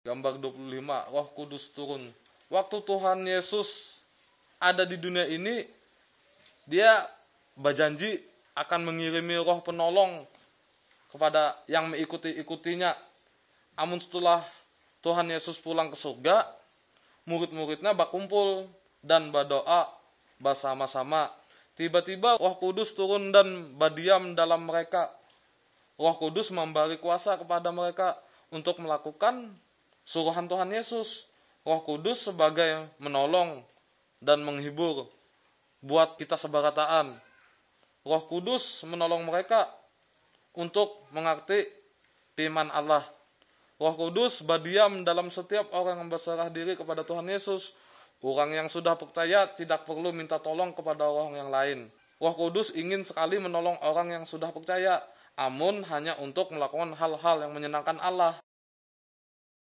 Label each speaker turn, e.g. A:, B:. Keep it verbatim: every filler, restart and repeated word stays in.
A: Gambar dua puluh lima, Roh Kudus turun. Waktu Tuhan Yesus ada di dunia ini, dia berjanji akan mengirimi roh penolong kepada yang mengikuti-ikutinya. Namun setelah Tuhan Yesus pulang ke surga, murid-muridnya berkumpul dan berdoa bersama-sama. Tiba-tiba Roh Kudus turun dan berdiam dalam mereka. Roh Kudus memberi kuasa kepada mereka untuk melakukan suruhan Tuhan Yesus. Roh Kudus sebagai menolong dan menghibur buat kita sebarataan. Roh Kudus menolong mereka untuk mengerti firman Allah. Roh Kudus berdiam dalam setiap orang yang berserah diri kepada Tuhan Yesus. Orang yang sudah percaya tidak perlu minta tolong kepada orang yang lain. Roh Kudus ingin sekali menolong orang yang sudah percaya, namun hanya untuk melakukan hal-hal yang menyenangkan Allah.